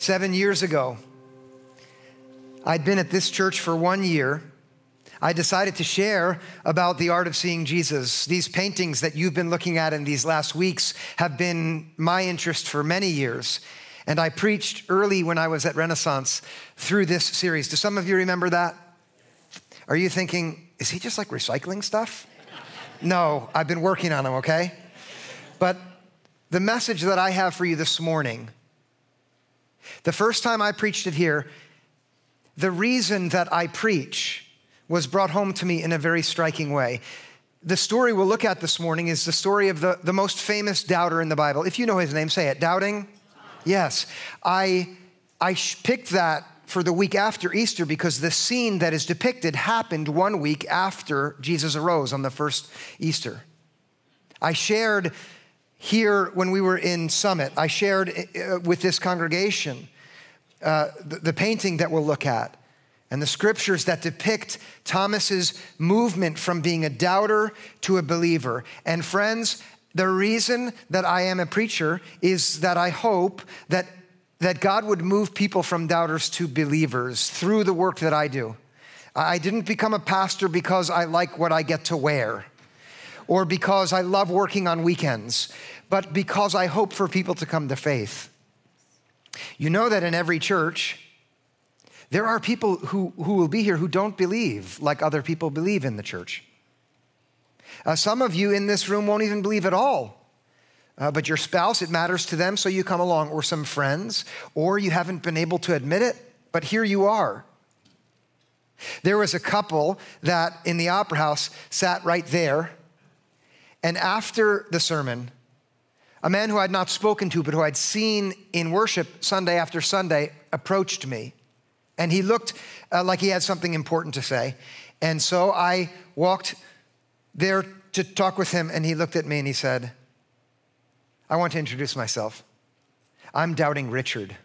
7 years ago, I'd been at this church for 1 year. I decided to share about the art of seeing Jesus. These paintings that you've been looking at in these last weeks have been my interest for many years. And I preached early when I was at Renaissance through this series. Do some of you remember that? Are you thinking, is he just like recycling stuff? No, I've been working on them, okay? But the message that I have for you this morning, the first time I preached it here, the reason that I preach was brought home to me in a very striking way. The story we'll look at this morning is the story of the most famous doubter in the Bible. If you know his name, say it. Doubting? Yes. I picked that for the week after Easter because the scene that is depicted happened 1 week after Jesus arose on the first Easter. I shared here when we were in Summit, I shared with this congregation the painting that we'll look at and the scriptures that depict Thomas's movement from being a doubter to a believer. And friends, the reason that I am a preacher is that I hope that God would move people from doubters to believers through the work that I do. I didn't become a pastor because I like what I get to wear or because I love working on weekends, but because I hope for people to come to faith. You know that in every church, there are people who will be here who don't believe like other people believe in the church. Some of you in this room won't even believe at all. But your spouse, it matters to them, so you come along, or some friends, or you haven't been able to admit it, but here you are. There was a couple that in the Opera House sat right there, and after the sermon, a man who I'd not spoken to, but who I'd seen in worship Sunday after Sunday, approached me. And he looked like he had something important to say. And so I walked there to talk with him, and he looked at me and he said, I want to introduce myself. I'm Doubting Richard.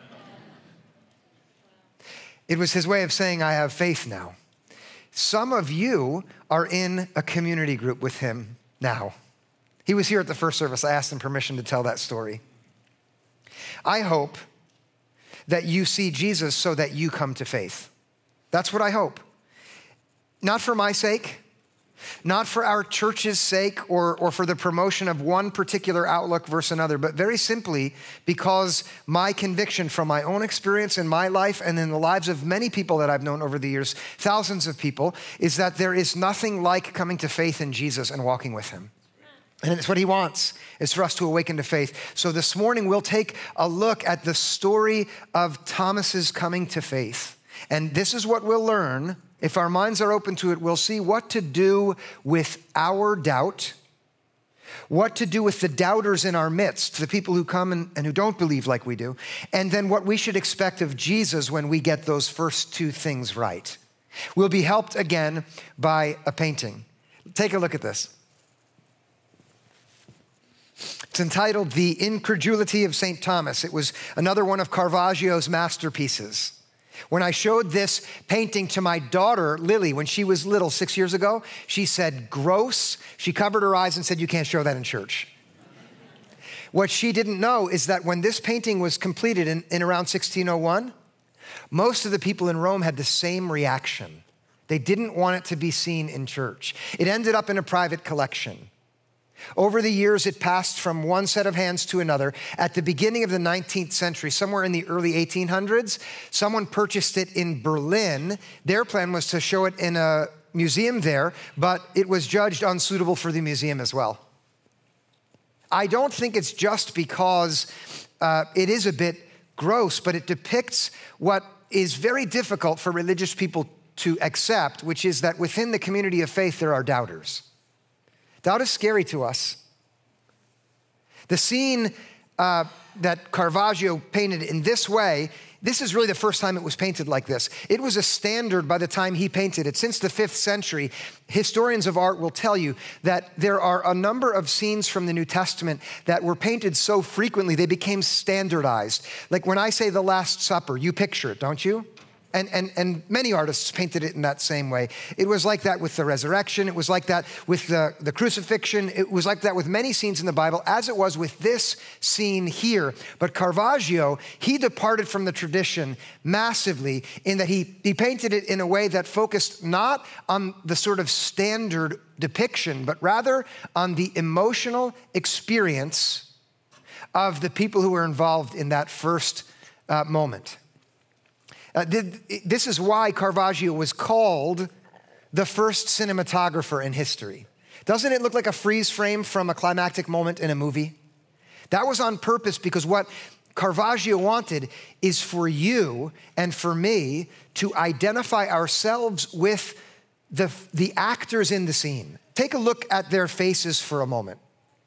It was his way of saying, I have faith now. Some of you are in a community group with him now. He was here at the first service. I asked him permission to tell that story. I hope that you see Jesus so that you come to faith. That's what I hope. Not for my sake, not for our church's sake or for the promotion of one particular outlook versus another, but very simply because my conviction from my own experience in my life and in the lives of many people that I've known over the years, thousands of people, is that there is nothing like coming to faith in Jesus and walking with him. And it's what he wants, is for us to awaken to faith. So this morning, we'll take a look at the story of Thomas's coming to faith. And this is what we'll learn. If our minds are open to it, we'll see what to do with our doubt, what to do with the doubters in our midst, the people who come and who don't believe like we do, and then what we should expect of Jesus when we get those first two things right. We'll be helped again by a painting. Take a look at this. It's entitled The Incredulity of St. Thomas. It was another one of Caravaggio's masterpieces. When I showed this painting to my daughter, Lily, when she was little 6 years ago, she said, gross. She covered her eyes and said, you can't show that in church. What she didn't know is that when this painting was completed in around 1601, most of the people in Rome had the same reaction. They didn't want it to be seen in church. It ended up in a private collection. Over the years, it passed from one set of hands to another. At the beginning of the 19th century, somewhere in the early 1800s, someone purchased it in Berlin. Their plan was to show it in a museum there, but it was judged unsuitable for the museum as well. I don't think it's just because it is a bit gross, but it depicts what is very difficult for religious people to accept, which is that within the community of faith, there are doubters. Doubt is scary to us. The scene that Caravaggio painted in this way, this is really the first time it was painted like this. It was a standard by the time he painted it. Since the 5th century, historians of art will tell you that there are a number of scenes from the New Testament that were painted so frequently they became standardized. Like when I say the Last Supper, you picture it, don't you? And many artists painted it in that same way. It was like that with the resurrection. It was like that with the crucifixion. It was like that with many scenes in the Bible, as it was with this scene here. But Caravaggio, he departed from the tradition massively in that he painted it in a way that focused not on the sort of standard depiction, but rather on the emotional experience of the people who were involved in that first moment. This is why Caravaggio was called the first cinematographer in history. Doesn't it look like a freeze frame from a climactic moment in a movie? That was on purpose because what Caravaggio wanted is for you and for me to identify ourselves with the actors in the scene. Take a look at their faces for a moment.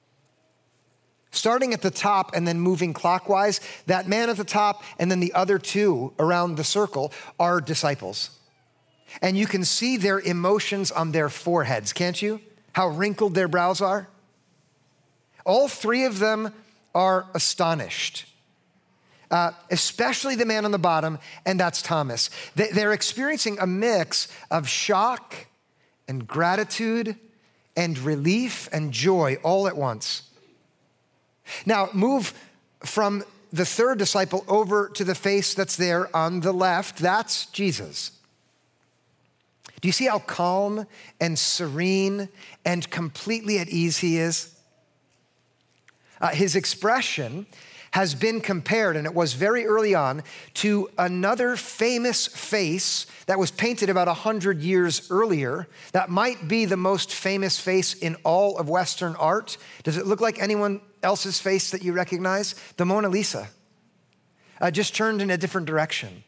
Starting at the top and then moving clockwise, that man at the top and then the other two around the circle are disciples. And you can see their emotions on their foreheads, can't you? How wrinkled their brows are. All three of them are astonished, especially the man on the bottom, and that's Thomas. They're experiencing a mix of shock and gratitude and relief and joy all at once. Now, move from the third disciple over to the face that's there on the left. That's Jesus. Do you see how calm and serene and completely at ease he is? His expression has been compared, and it was very early on, to another famous face that was painted about 100 years earlier. That might be the most famous face in all of Western art. Does it look like anyone else's face that you recognize? The Mona Lisa, just turned in a different direction.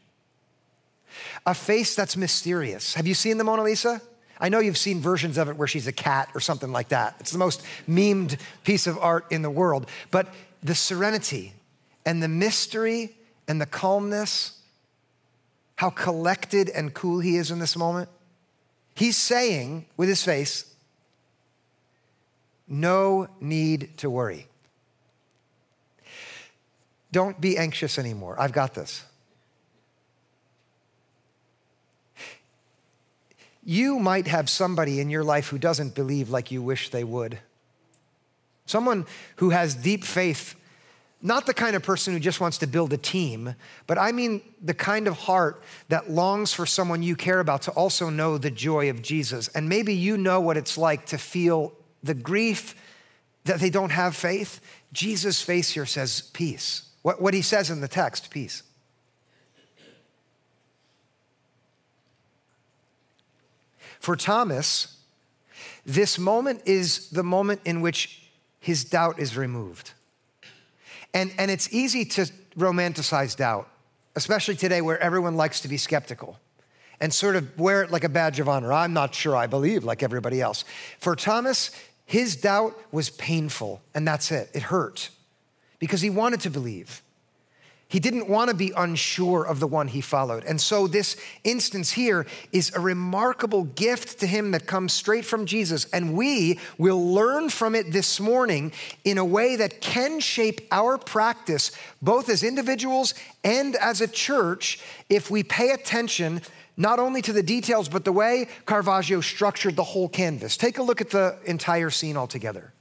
A face that's mysterious. Have you seen the Mona Lisa? I know you've seen versions of it where she's a cat or something like that. It's the most memed piece of art in the world. But the serenity and the mystery and the calmness, how collected and cool he is in this moment. He's saying with his face, no need to worry. Don't be anxious anymore. I've got this. You might have somebody in your life who doesn't believe like you wish they would. Someone who has deep faith, not the kind of person who just wants to build a team, but I mean the kind of heart that longs for someone you care about to also know the joy of Jesus. And maybe you know what it's like to feel the grief that they don't have faith. Jesus' face here says peace. What he says in the text, peace. For Thomas, this moment is the moment in which his doubt is removed. And it's easy to romanticize doubt, especially today where everyone likes to be skeptical and sort of wear it like a badge of honor. I'm not sure I believe like everybody else. For Thomas, his doubt was painful, and that's it. It hurt because he wanted to believe. He didn't want to be unsure of the one he followed. And so this instance here is a remarkable gift to him that comes straight from Jesus. And we will learn from it this morning in a way that can shape our practice, both as individuals and as a church, if we pay attention not only to the details, but the way Caravaggio structured the whole canvas. Take a look at the entire scene altogether.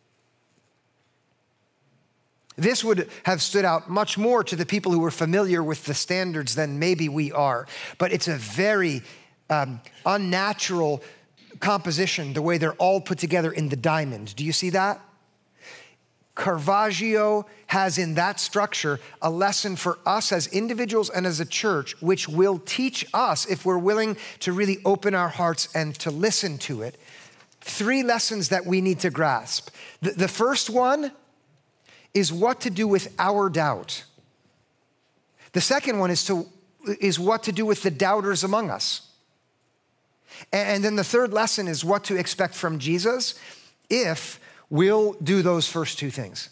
This would have stood out much more to the people who were familiar with the standards than maybe we are. But it's a very unnatural composition, the way they're all put together in the diamond. Do you see that? Caravaggio has in that structure a lesson for us as individuals and as a church, which will teach us, if we're willing to really open our hearts and to listen to it, 3 lessons that we need to grasp. The first one is what to do with our doubt. The second one is what to do with the doubters among us. And then the third lesson is what to expect from Jesus if we'll do those first 2 things.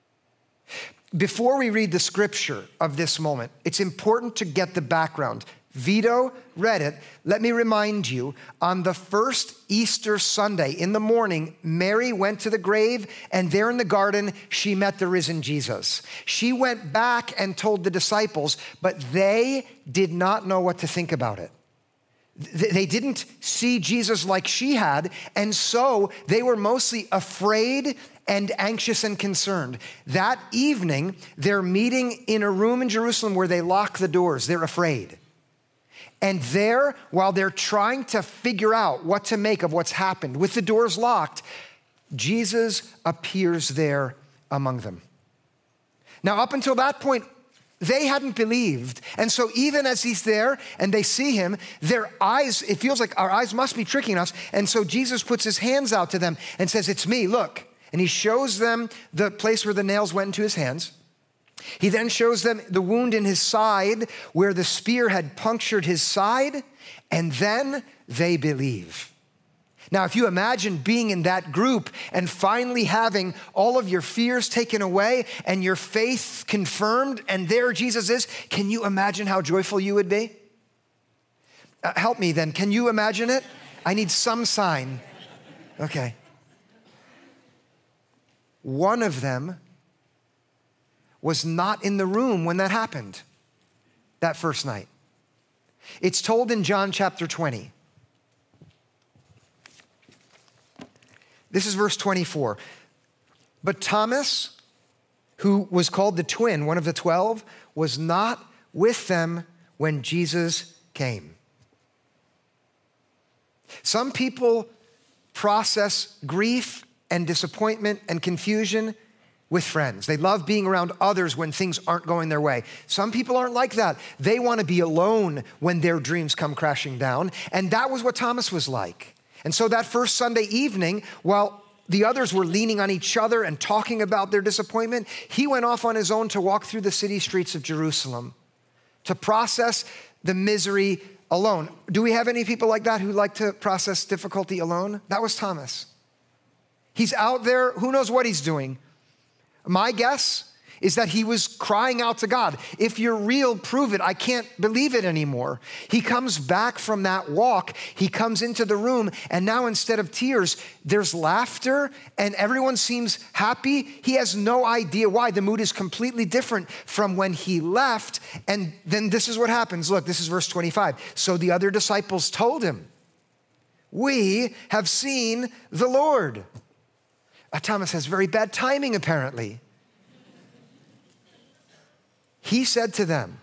Before we read the scripture of this moment, it's important to get the background. Vito read it. Let me remind you, on the first Easter Sunday in the morning, Mary went to the grave, and there in the garden, she met the risen Jesus. She went back and told the disciples, but they did not know what to think about it. They didn't see Jesus like she had, and so they were mostly afraid and anxious and concerned. That evening, they're meeting in a room in Jerusalem where they lock the doors. They're afraid. And there, while they're trying to figure out what to make of what's happened, with the doors locked, Jesus appears there among them. Now, up until that point, they hadn't believed. And so even as he's there and they see him, their eyes, it feels like our eyes must be tricking us. And so Jesus puts his hands out to them and says, "It's me, look." And he shows them the place where the nails went into his hands. He then shows them the wound in his side where the spear had punctured his side, and then they believe. Now, if you imagine being in that group and finally having all of your fears taken away and your faith confirmed, and there Jesus is, can you imagine how joyful you would be? Help me then. Can you imagine it? I need some sign. Okay. One of them was not in the room when that happened, that first night. It's told in John chapter 20. This is verse 24. But Thomas, who was called the twin, one of the 12, was not with them when Jesus came. Some people process grief and disappointment and confusion with friends. They love being around others when things aren't going their way. Some people aren't like that. They want to be alone when their dreams come crashing down. And that was what Thomas was like. And so that first Sunday evening, while the others were leaning on each other and talking about their disappointment, he went off on his own to walk through the city streets of Jerusalem to process the misery alone. Do we have any people like that who like to process difficulty alone? That was Thomas. He's out there, who knows what he's doing. My guess is that he was crying out to God. If you're real, prove it. I can't believe it anymore. He comes back from that walk. He comes into the room, and now instead of tears, there's laughter, and everyone seems happy. He has no idea why. The mood is completely different from when he left. And then this is what happens. Look, this is verse 25. So the other disciples told him, "We have seen the Lord." Thomas has very bad timing, apparently. He said to them,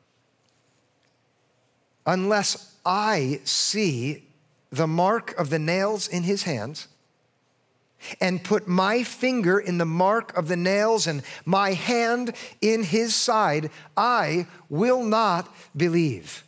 "Unless I see the mark of the nails in his hands and put my finger in the mark of the nails and my hand in his side, I will not believe."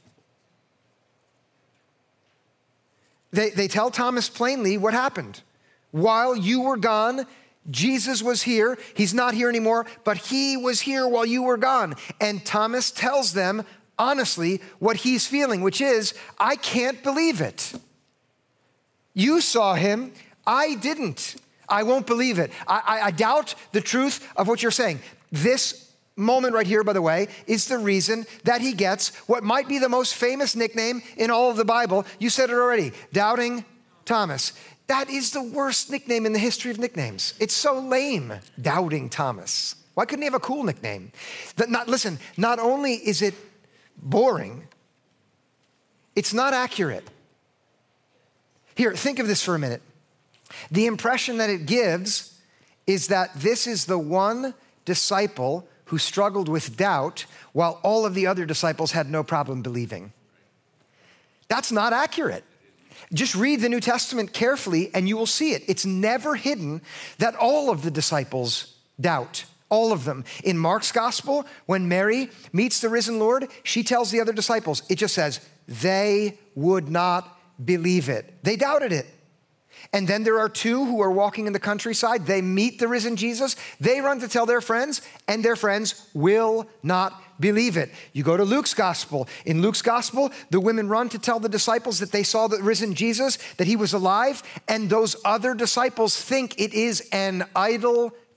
They tell Thomas plainly what happened. While you were gone, Jesus was here. He's not here anymore, but he was here while you were gone. And Thomas tells them honestly what he's feeling, which is, I can't believe it. You saw him. I didn't. I won't believe it. I doubt the truth of what you're saying. This moment right here, by the way, is the reason that he gets what might be the most famous nickname in all of the Bible. You said it already, Doubting Thomas. That is the worst nickname in the history of nicknames. It's so lame, Doubting Thomas. Why couldn't he have a cool nickname? Listen, not only is it boring, it's not accurate. Here, think of this for a minute. The impression that it gives is that this is the one disciple who struggled with doubt while all of the other disciples had no problem believing. That's not accurate. Just read the New Testament carefully and you will see it. It's never hidden that all of the disciples doubt, all of them. In Mark's gospel, when Mary meets the risen Lord, she tells the other disciples, it just says, they would not believe it. They doubted it. And then there are two who are walking in the countryside. They meet the risen Jesus. They run to tell their friends, and their friends will not believe it. You go to Luke's gospel. In Luke's gospel, the women run to tell the disciples that they saw the risen Jesus, that he was alive, and those other disciples think it is an idle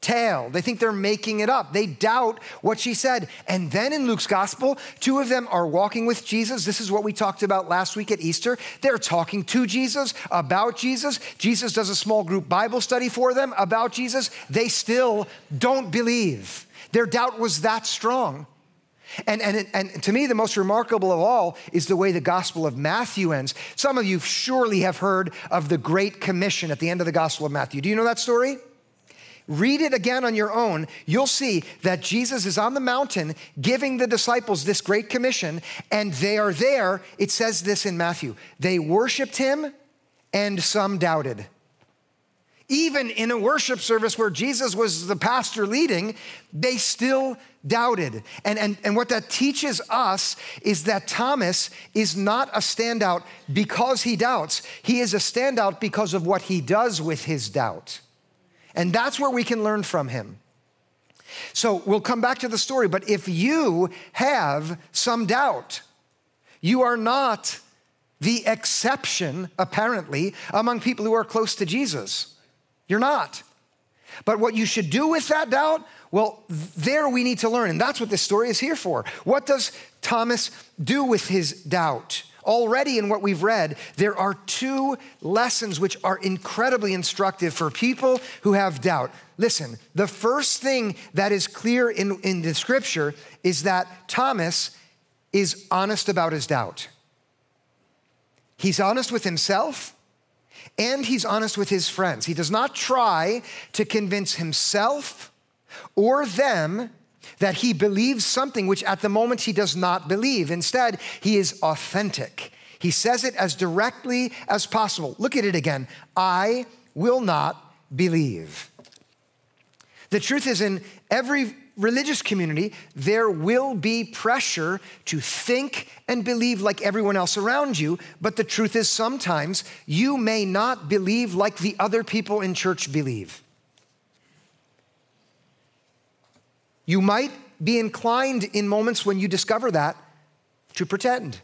tale. They think they're making it up. They doubt what she said. And then in Luke's gospel, two of them are walking with Jesus. This is what we talked about last week at Easter. They're talking to Jesus, about Jesus. Jesus does a small group Bible study for them about Jesus. They still don't believe. Their doubt was that strong. And to me, the most remarkable of all is the way the Gospel of Matthew ends. Some of you surely have heard of the Great Commission at the end of the Gospel of Matthew. Do you know that story? Read it again on your own. You'll see that Jesus is on the mountain giving the disciples this Great Commission, and they are there. It says this in Matthew. They worshiped him, and some doubted. Even in a worship service where Jesus was the pastor leading, they still doubted. And what that teaches us is that Thomas is not a standout because he doubts. He is a standout because of what he does with his doubt. And that's where we can learn from him. So we'll come back to the story, but if you have some doubt, you are not the exception, apparently, among people who are close to Jesus. You're not. But what you should do with that doubt, well, there we need to learn. And that's what this story is here for. What does Thomas do with his doubt? Already in what we've read, there are two lessons which are incredibly instructive for people who have doubt. Listen, the first thing that is clear in the scripture is that Thomas is honest about his doubt. He's honest with himself, and he's honest with his friends. He does not try to convince himself or them that he believes something which at the moment he does not believe. Instead, he is authentic. He says it as directly as possible. Look at it again. I will not believe. The truth is, in every religious community, there will be pressure to think and believe like everyone else around you. But the truth is, sometimes you may not believe like the other people in church believe. You might be inclined in moments when you discover that to pretend,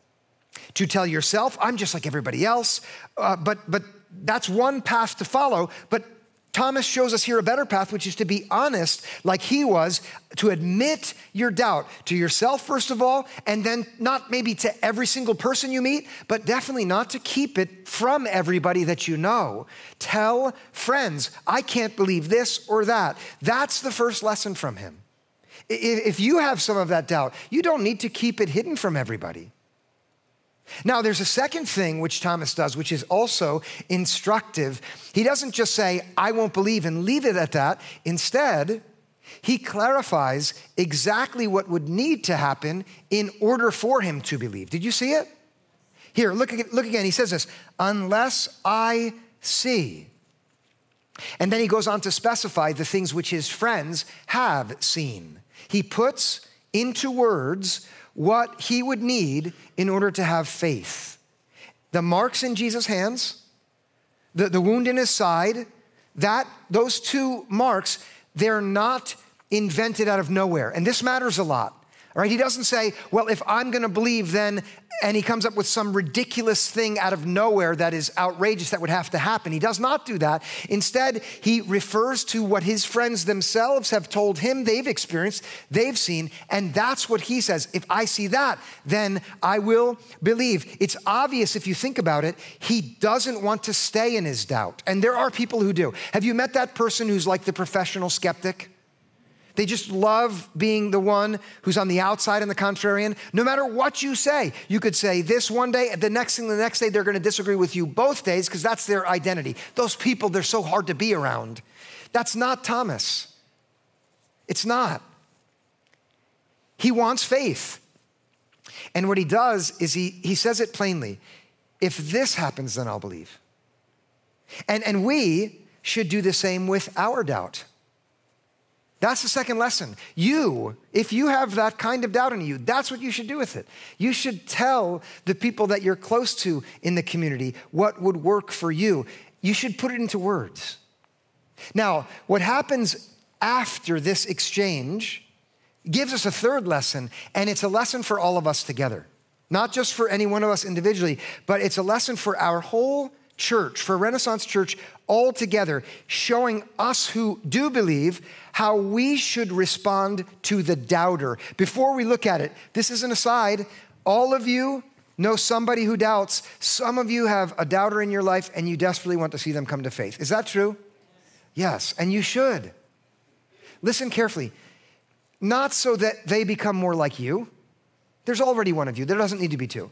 to tell yourself, I'm just like everybody else. But that's one path to follow. But Thomas shows us here a better path, which is to be honest like he was, to admit your doubt to yourself, first of all, and then not maybe to every single person you meet, but definitely not to keep it from everybody that you know. Tell friends, I can't believe this or that. That's the first lesson from him. If you have some of that doubt, you don't need to keep it hidden from everybody. Now, there's a second thing which Thomas does, which is also instructive. He doesn't just say, I won't believe and leave it at that. Instead, he clarifies exactly what would need to happen in order for him to believe. Did you see it? Here, look again. He says this, unless I see. And then he goes on to specify the things which his friends have seen. He puts into words what he would need in order to have faith. The marks in Jesus' hands, the wound in his side, those two marks, they're not invented out of nowhere. And this matters a lot. All right, he doesn't say, well, if I'm going to believe then, and he comes up with some ridiculous thing out of nowhere that is outrageous that would have to happen. He does not do that. Instead, he refers to what his friends themselves have told him they've experienced, they've seen, and that's what he says. If I see that, then I will believe. It's obvious if you think about it, he doesn't want to stay in his doubt. And there are people who do. Have you met that person who's like the professional skeptic? They just love being the one who's on the outside and the contrarian. No matter what you say, you could say this one day, the next day, they're going to disagree with you both days because that's their identity. Those people, they're so hard to be around. That's not Thomas. It's not. He wants faith. And what he does is he says it plainly. If this happens, then I'll believe. And we should do the same with our doubt. That's the second lesson. If you have that kind of doubt in you, that's what you should do with it. You should tell the people that you're close to in the community what would work for you. You should put it into words. Now, what happens after this exchange gives us a third lesson, and it's a lesson for all of us together. Not just for any one of us individually, but it's a lesson for our whole church, for Renaissance Church all together, showing us who do believe how we should respond to the doubter. Before we look at it, this is an aside. All of you know somebody who doubts. Some of you have a doubter in your life and you desperately want to see them come to faith. Is that true? Yes, and you should. Listen carefully. Not so that they become more like you. There's already one of you. There doesn't need to be two.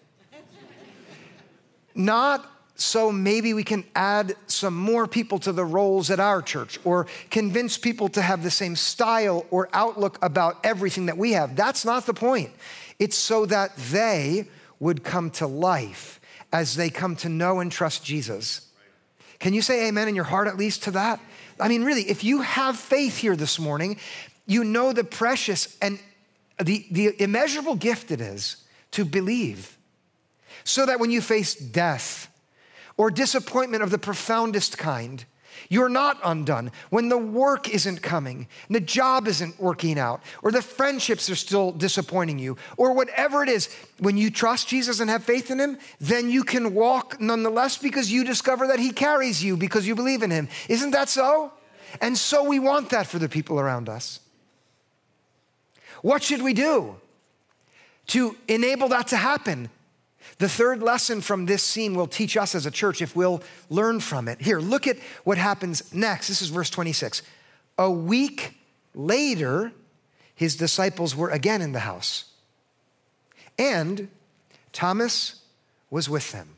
Not so maybe we can add some more people to the roles at our church or convince people to have the same style or outlook about everything that we have. That's not the point. It's so that they would come to life as they come to know and trust Jesus. Can you say amen in your heart at least to that? I mean, really, if you have faith here this morning, you know the precious and the immeasurable gift it is to believe, so that when you face death or disappointment of the profoundest kind, you're not undone. When the work isn't coming, and the job isn't working out, or the friendships are still disappointing you, or whatever it is, when you trust Jesus and have faith in him, then you can walk nonetheless because you discover that he carries you because you believe in him. Isn't that so? And so we want that for the people around us. What should we do to enable that to happen? The third lesson from this scene will teach us as a church if we'll learn from it. Here, look at what happens next. This is verse 26. A week later, his disciples were again in the house, and Thomas was with them.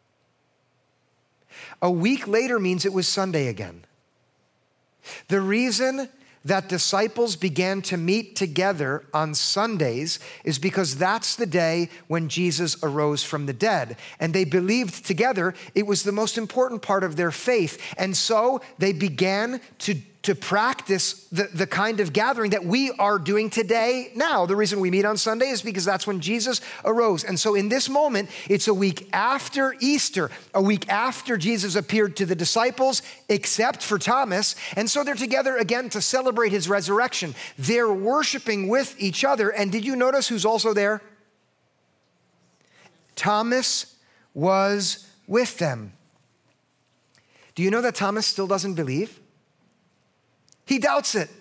A week later means it was Sunday again. The reason that disciples began to meet together on Sundays is because that's the day when Jesus arose from the dead. And they believed together it was the most important part of their faith. And so they began to practice the kind of gathering that we are doing today now. The reason we meet on Sunday is because that's when Jesus arose. And so in this moment, it's a week after Easter, a week after Jesus appeared to the disciples, except for Thomas. And so they're together again to celebrate his resurrection. They're worshiping with each other. And did you notice who's also there? Thomas was with them. Do you know that Thomas still doesn't believe? He doubts it.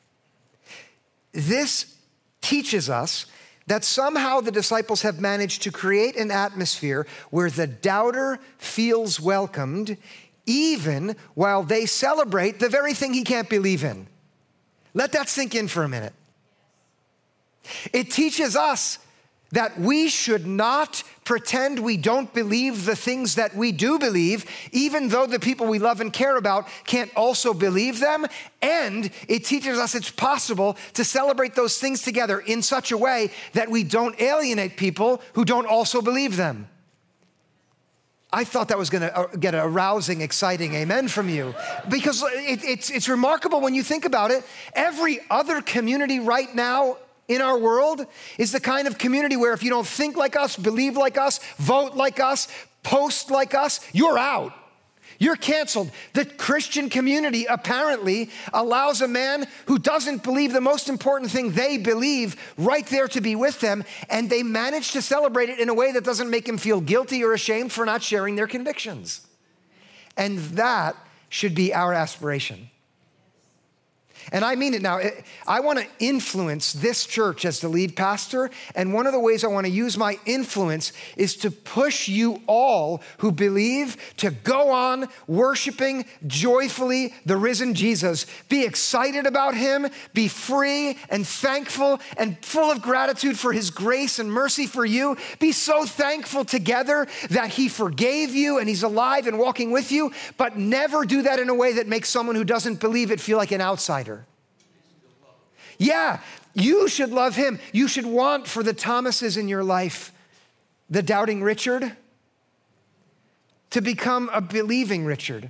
This teaches us that somehow the disciples have managed to create an atmosphere where the doubter feels welcomed, even while they celebrate the very thing he can't believe in. Let that sink in for a minute. It teaches us that we should not pretend we don't believe the things that we do believe, even though the people we love and care about can't also believe them. And it teaches us it's possible to celebrate those things together in such a way that we don't alienate people who don't also believe them. I thought that was going to get a rousing, exciting amen from you, because it's remarkable when you think about it. Every other community right now in our world is the kind of community where if you don't think like us, believe like us, vote like us, post like us, you're out. You're canceled. The Christian community apparently allows a man who doesn't believe the most important thing they believe right there to be with them, and they manage to celebrate it in a way that doesn't make him feel guilty or ashamed for not sharing their convictions. And that should be our aspiration. And I mean it now. I want to influence this church as the lead pastor. And one of the ways I want to use my influence is to push you all who believe to go on worshiping joyfully the risen Jesus. Be excited about him. Be free and thankful and full of gratitude for his grace and mercy for you. Be so thankful together that he forgave you and he's alive and walking with you. But never do that in a way that makes someone who doesn't believe it feel like an outsider. Yeah, you should love him. You should want for the Thomases in your life, the doubting Richard, to become a believing Richard.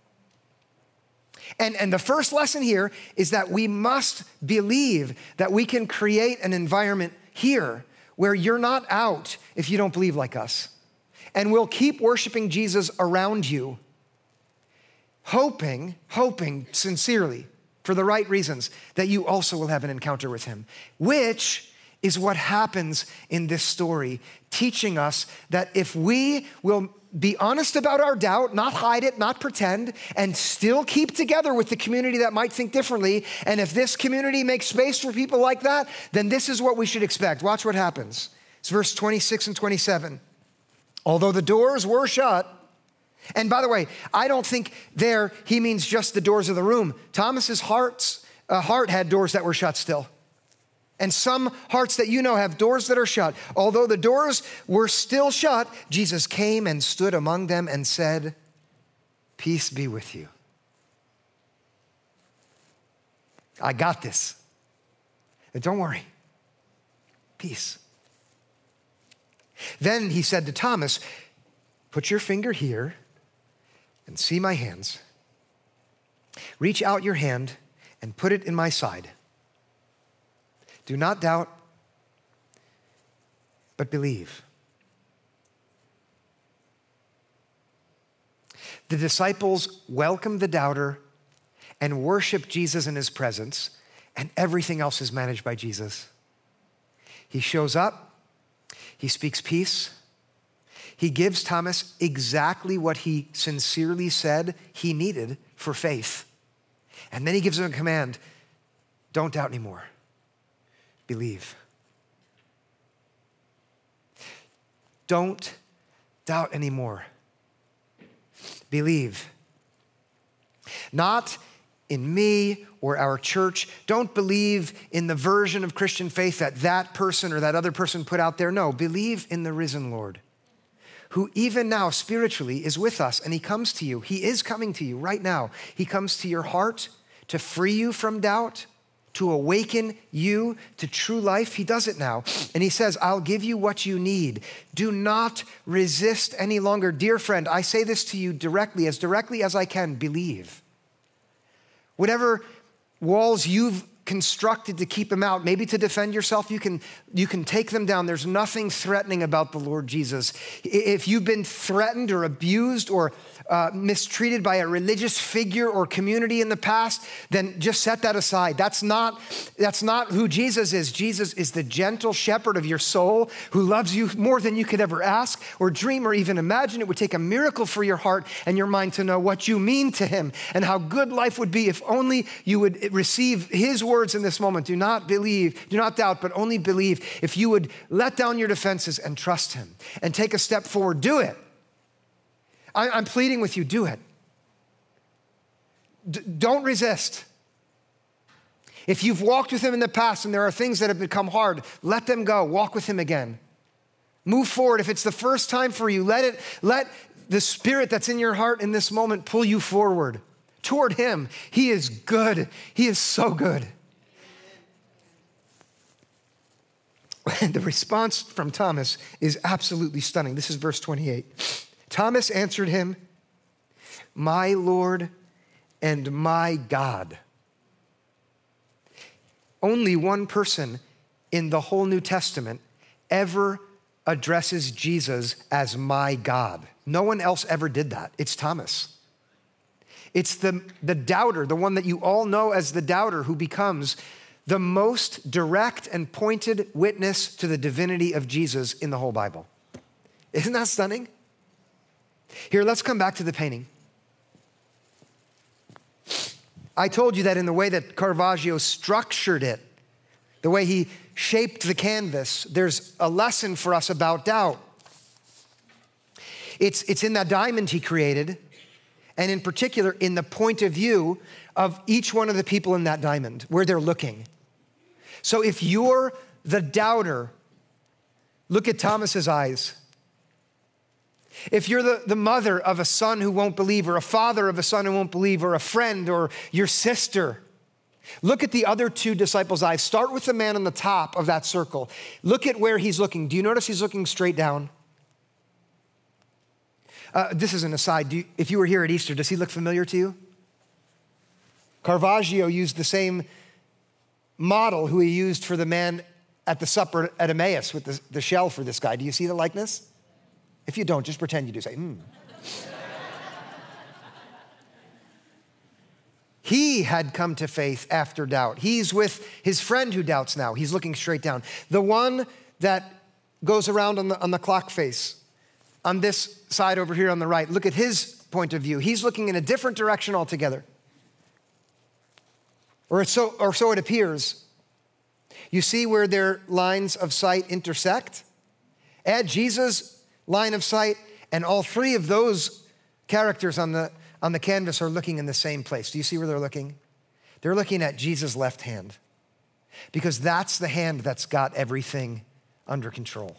And the first lesson here is that we must believe that we can create an environment here where you're not out if you don't believe like us. And we'll keep worshiping Jesus around you, hoping sincerely, for the right reasons, that you also will have an encounter with him, which is what happens in this story, teaching us that if we will be honest about our doubt, not hide it, not pretend, and still keep together with the community that might think differently. And if this community makes space for people like that, then this is what we should expect. Watch what happens. It's verse 26 and 27. Although the doors were shut, and by the way, I don't think there he means just the doors of the room. Thomas's heart had doors that were shut still. And some hearts that you know have doors that are shut. Although the doors were still shut, Jesus came and stood among them and said, "Peace be with you." I got this. And don't worry. Peace. Then he said to Thomas, "Put your finger here and see my hands. Reach out your hand and put it in my side. Do not doubt, but believe." The disciples welcomed the doubter and worshiped Jesus in his presence, and everything else is managed by Jesus. He shows up, he speaks peace, he gives Thomas exactly what he sincerely said he needed for faith. And then he gives him a command: don't doubt anymore. Believe. Don't doubt anymore. Believe. Not in me or our church. Don't believe in the version of Christian faith that person or that other person put out there. No, believe in the risen Lord, who even now spiritually is with us, and he comes to you. He is coming to you right now. He comes to your heart to free you from doubt, to awaken you to true life. He does it now. And he says, I'll give you what you need. Do not resist any longer. Dear friend, I say this to you directly as I can. Believe. Whatever walls you've constructed to keep him out, maybe to defend yourself, you can take them down. There's nothing threatening about the Lord Jesus. If you've been threatened or abused or mistreated by a religious figure or community in the past, then just set that aside. That's not who Jesus is. Jesus is the gentle shepherd of your soul who loves you more than you could ever ask or dream or even imagine. It would take a miracle for your heart and your mind to know what you mean to him and how good life would be if only you would receive his words in this moment. Do not doubt, but only believe. If you would let down your defenses and trust him and take a step forward, do it. I'm pleading with you, do it. Don't resist. If you've walked with him in the past and there are things that have become hard, let them go. Walk with him again. Move forward. If it's the first time for you, let the spirit that's in your heart in this moment pull you forward toward him. He is good. He is so good. And the response from Thomas is absolutely stunning. This is verse 28. Thomas answered him, "My Lord and my God." Only one person in the whole New Testament ever addresses Jesus as my God. No one else ever did that. It's Thomas. It's the doubter, the one that you all know as the doubter, who becomes the most direct and pointed witness to the divinity of Jesus in the whole Bible. Isn't that stunning? Here, let's come back to the painting. I told you that in the way that Caravaggio structured it, the way he shaped the canvas, there's a lesson for us about doubt. It's in that diamond he created, and in particular, in the point of view of each one of the people in that diamond, where they're looking. So if you're the doubter, look at Thomas's eyes. If you're the mother of a son who won't believe, or a father of a son who won't believe, or a friend, or your sister, look at the other two disciples' eyes. Start with the man on the top of that circle. Look at where he's looking. Do you notice he's looking straight down? This is an aside. If you were here at Easter, does he look familiar to you? Caravaggio used the same model who he used for the man at the supper at Emmaus with the shell for this guy. Do you see the likeness? If you don't, just pretend you do. Say, He had come to faith after doubt. He's with his friend who doubts now. He's looking straight down. The one that goes around on the clock face. on this side over here on the right. Look at his point of view. He's looking in a different direction altogether. Or so it appears. You see where their lines of sight intersect? Add Jesus' line of sight, and all three of those characters on the canvas are looking in the same place. Do you see where they're looking? They're looking at Jesus' left hand, because that's the hand that's got everything under control.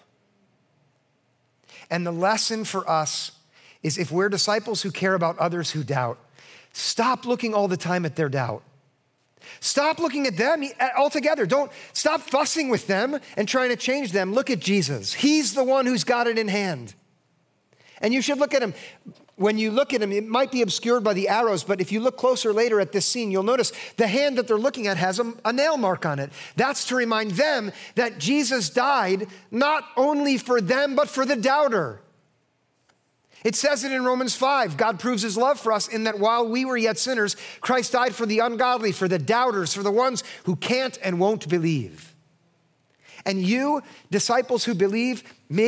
And the lesson for us is, if we're disciples who care about others who doubt, stop looking all the time at their doubt. Stop looking at them altogether. Don't stop fussing with them and trying to change them. Look at Jesus. He's the one who's got it in hand. And you should look at him. When you look at him, it might be obscured by the arrows, but if you look closer later at this scene, you'll notice the hand that they're looking at has a nail mark on it. That's to remind them that Jesus died not only for them, but for the doubter. It says it in Romans 5. God proves his love for us in that while we were yet sinners, Christ died for the ungodly, for the doubters, for the ones who can't and won't believe. And you, disciples who believe,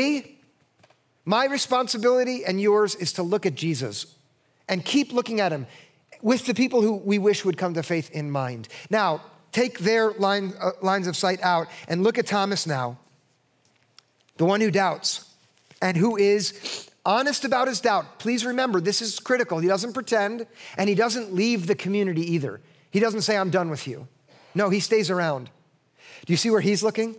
my responsibility and yours is to look at Jesus and keep looking at him with the people who we wish would come to faith in mind. Now, take their lines of sight out and look at Thomas now, the one who doubts and who is honest about his doubt. Please remember, this is critical. He doesn't pretend, and he doesn't leave the community either. He doesn't say, I'm done with you. No, he stays around. Do you see where he's looking?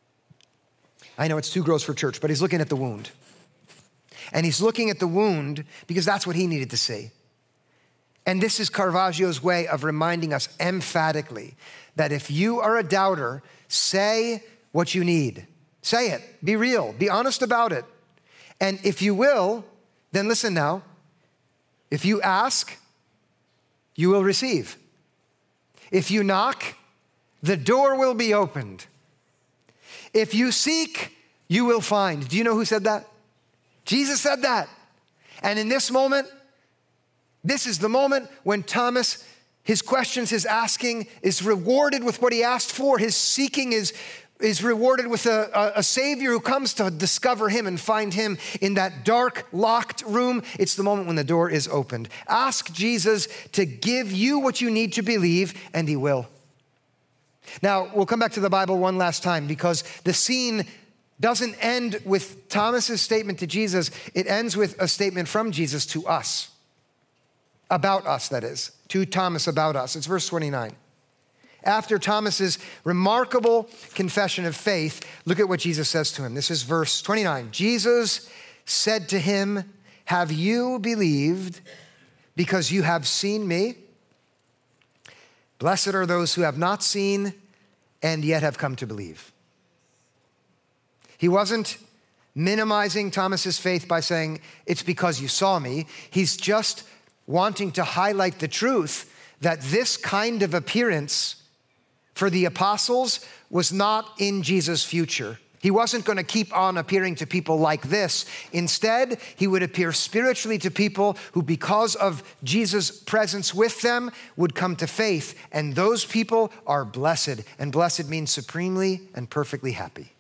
I know it's too gross for church, but he's looking at the wound. And he's looking at the wound because that's what he needed to see. And this is Caravaggio's way of reminding us emphatically that if you are a doubter, say what you need. Say it. Be real. Be honest about it. And if you will, then listen now. If you ask, you will receive. If you knock, the door will be opened. If you seek, you will find. Do you know who said that? Jesus said that. And in this moment, this is the moment when Thomas, his questions, his asking is rewarded with what he asked for. His seeking is rewarded with a Savior who comes to discover him and find him in that dark, locked room. It's the moment when the door is opened. Ask Jesus to give you what you need to believe, and he will. Now, we'll come back to the Bible one last time, because the scene doesn't end with Thomas's statement to Jesus. It ends with a statement from Jesus to us. About us, that is. To Thomas about us. It's verse 29. After Thomas's remarkable confession of faith, look at what Jesus says to him. This is verse 29. Jesus said to him, have you believed because you have seen me? Blessed are those who have not seen and yet have come to believe. He wasn't minimizing Thomas's faith by saying, it's because you saw me. He's just wanting to highlight the truth that this kind of appearance for the apostles was not in Jesus' future. He wasn't going to keep on appearing to people like this. Instead, he would appear spiritually to people who, because of Jesus' presence with them, would come to faith. And those people are blessed. And blessed means supremely and perfectly happy.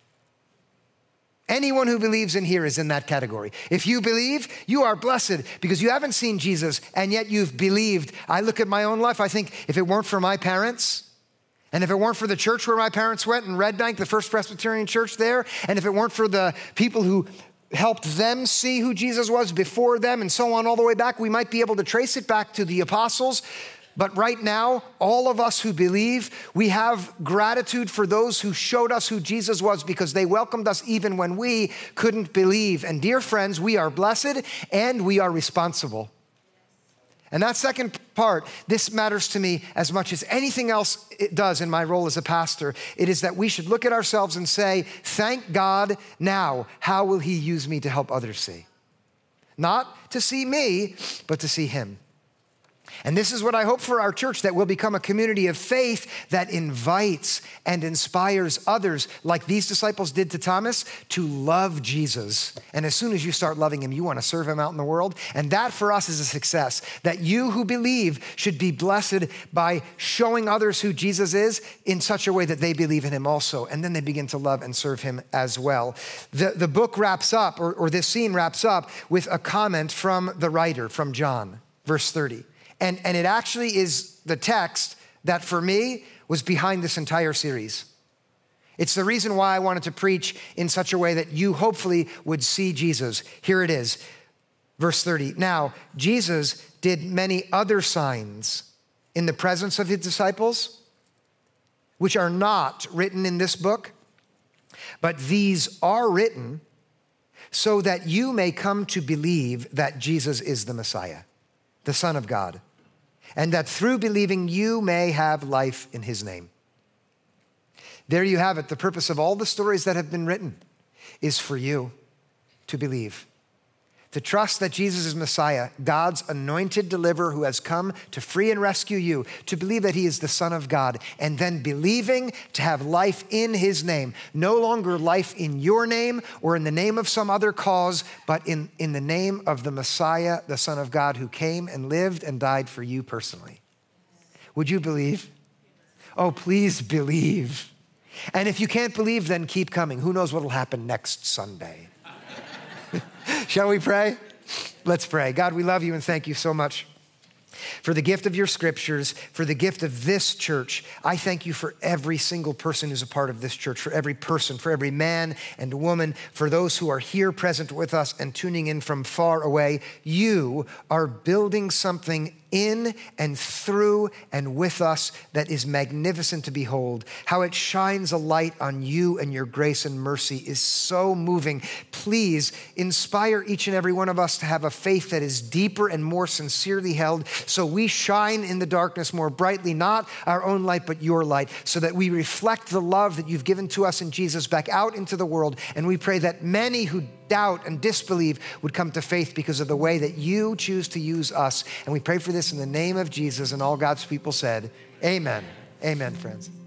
Anyone who believes in here is in that category. If you believe, you are blessed because you haven't seen Jesus and yet you've believed. I look at my own life. I think if it weren't for my parents, and if it weren't for the church where my parents went in Red Bank, the First Presbyterian Church there, and if it weren't for the people who helped them see who Jesus was before them and so on all the way back, we might be able to trace it back to the apostles. But right now, all of us who believe, we have gratitude for those who showed us who Jesus was because they welcomed us even when we couldn't believe. And dear friends, we are blessed and we are responsible. And that second part, this matters to me as much as anything else it does in my role as a pastor. It is that we should look at ourselves and say, thank God now, how will he use me to help others see? Not to see me, but to see him. And this is what I hope for our church, that we'll become a community of faith that invites and inspires others, like these disciples did to Thomas, to love Jesus. And as soon as you start loving him, you want to serve him out in the world. And that for us is a success, that you who believe should be blessed by showing others who Jesus is in such a way that they believe in him also. And then they begin to love and serve him as well. The book wraps up, or this scene wraps up with a comment from the writer, from John, verse 30. And it actually is the text that for me was behind this entire series. It's the reason why I wanted to preach in such a way that you hopefully would see Jesus. Here it is, verse 30. Now, Jesus did many other signs in the presence of his disciples, which are not written in this book, but these are written so that you may come to believe that Jesus is the Messiah, the Son of God, and that through believing you may have life in his name. There you have it. The purpose of all the stories that have been written is for you to believe, to trust that Jesus is Messiah, God's anointed deliverer who has come to free and rescue you, to believe that he is the Son of God, and then believing to have life in his name. No longer life in your name or in the name of some other cause, but in the name of the Messiah, the Son of God, who came and lived and died for you personally. Would you believe? Oh, please believe. And if you can't believe, then keep coming. Who knows what will happen next Sunday? Shall we pray? Let's pray. God, we love you and thank you so much for the gift of your scriptures, for the gift of this church. I thank you for every single person who's a part of this church, for every person, for every man and woman, for those who are here present with us and tuning in from far away. You are building something in and through and with us that is magnificent to behold. How it shines a light on you and your grace and mercy is so moving. Please inspire each and every one of us to have a faith that is deeper and more sincerely held, so we shine in the darkness more brightly, not our own light, but your light, so that we reflect the love that you've given to us in Jesus back out into the world. And we pray that many who doubt and disbelieve would come to faith because of the way that you choose to use us. And we pray for this in the name of Jesus, and all God's people said, amen. Amen, friends.